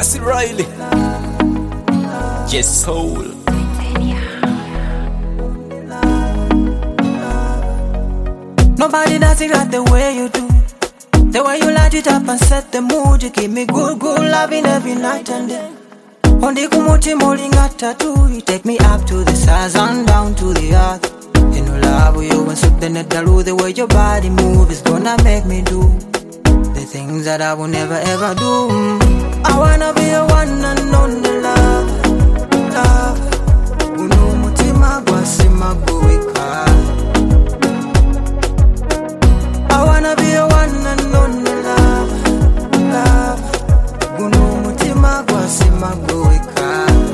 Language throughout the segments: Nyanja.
Cassie Riley. Yes, soul. Nobody does it like the way you do. The way you light it up and set the mood. You give me good, good loving every night and day. Ondi kumuti molinga tattoo. You take me up to the stars and down to the earth. You know love you and suck the net dalu. The way your body move is gonna make me do the things that I will never ever do. I wanna be a one and only love, love. Uno mutima gwasima guwika. I wanna be a one and only love, love. Uno mutima gwasima guwika.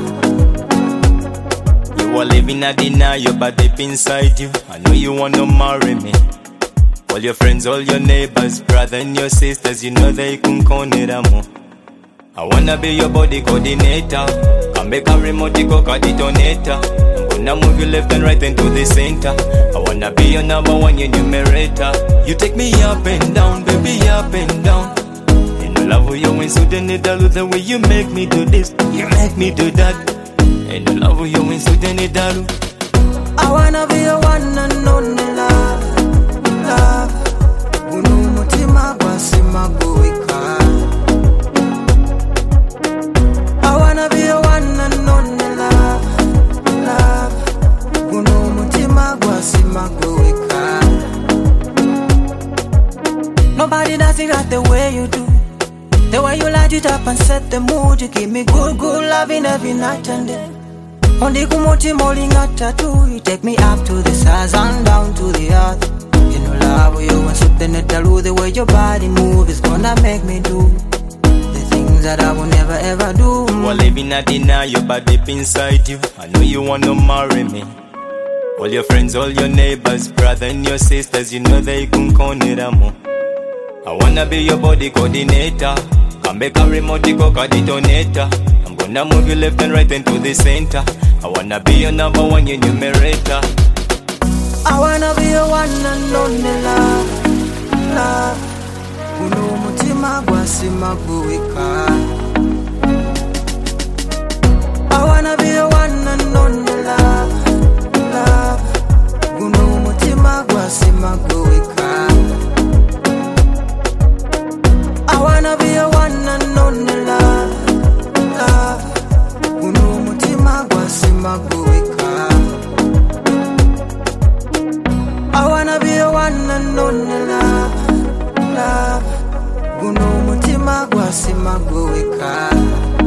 You are living a denial, but deep inside you, I know you wanna marry me. All your friends, all your neighbors, brother and your sisters, you know they couldn't count it more. I wanna be your body coordinator. Come make a remote, go detonator. I'm gonna move you left and right into the center. I wanna be your number one, your numerator. You take me up and down, baby, up and down. And I love you when so then it all the way you make me do this, you make me do that. And I love you when so then it all. I wanna be a one and only love, love. Uno mutima gwasima guwika. I wanna be a one and only love, love. Uno mutima gwasima guwika. Nobody does it like the way you do. The way you light it up and set the mood. You give me good, good loving every night and day. Ondi kumuti molinga tattoo. You take me up to the stars and down to the earth. You know love you and suck the net dalu. The way your body move is gonna make me do the things that I will never ever do. You are living a denial, but deep inside you, I know you wanna marry me. All your friends, all your neighbors, brother and your sisters, you know they couldn't count it more. I wanna be your body coordinator. Come make a remote, go detonator. I'm gonna move you left and right into the center. I wanna be your number one, your numerator. I wanna be a one and only love, love. Uno mutima gwasima guwika. I wanna be a one and only love, love. Uno mutima gwasima guwika. I wanna be a one and only love, love. Uno mutima gwasima guwika. I wanna be a one and only love, love. Uno mutima gwasima guwika.